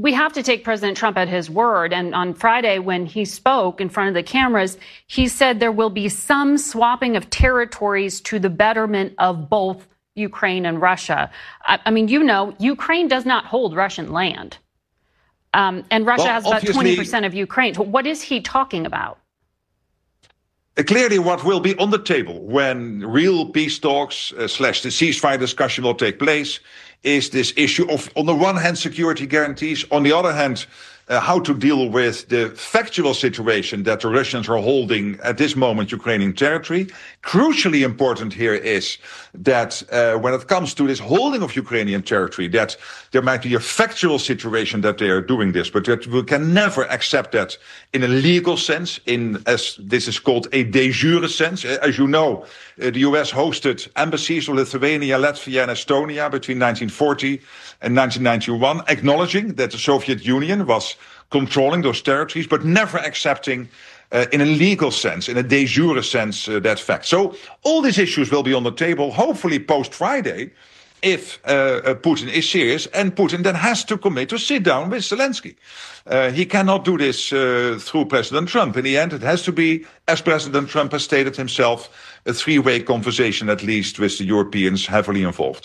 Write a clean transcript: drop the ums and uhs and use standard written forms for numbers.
we have to take President Trump at his word. And on Friday, when he spoke in front of the cameras, he said there will be some swapping of territories to the betterment of both Ukraine and Russia. I mean, you know, Ukraine does not hold Russian land. And Russia has about 20% of Ukraine. So what is he talking about? Clearly, what will be on the table when real peace talks / the ceasefire discussion will take place is this issue of, on the one hand, security guarantees, on the other hand, how to deal with the factual situation that the Russians are holding at this moment Ukrainian territory. Crucially important here is that when it comes to this holding of Ukrainian territory, that there might be a factual situation that they are doing this, but that we can never accept that in a legal sense, as this is called a de jure sense. As you know, the US hosted embassies of Lithuania, Latvia, and Estonia between 1940 and 1991, acknowledging that the Soviet Union was controlling those territories, but never accepting in a legal sense, in a de jure sense, that fact. So all these issues will be on the table, hopefully post-Friday, if Putin is serious, and Putin then has to commit to sit down with Zelensky. He cannot do this through President Trump. In the end, it has to be, as President Trump has stated himself, a three-way conversation, at least, with the Europeans heavily involved.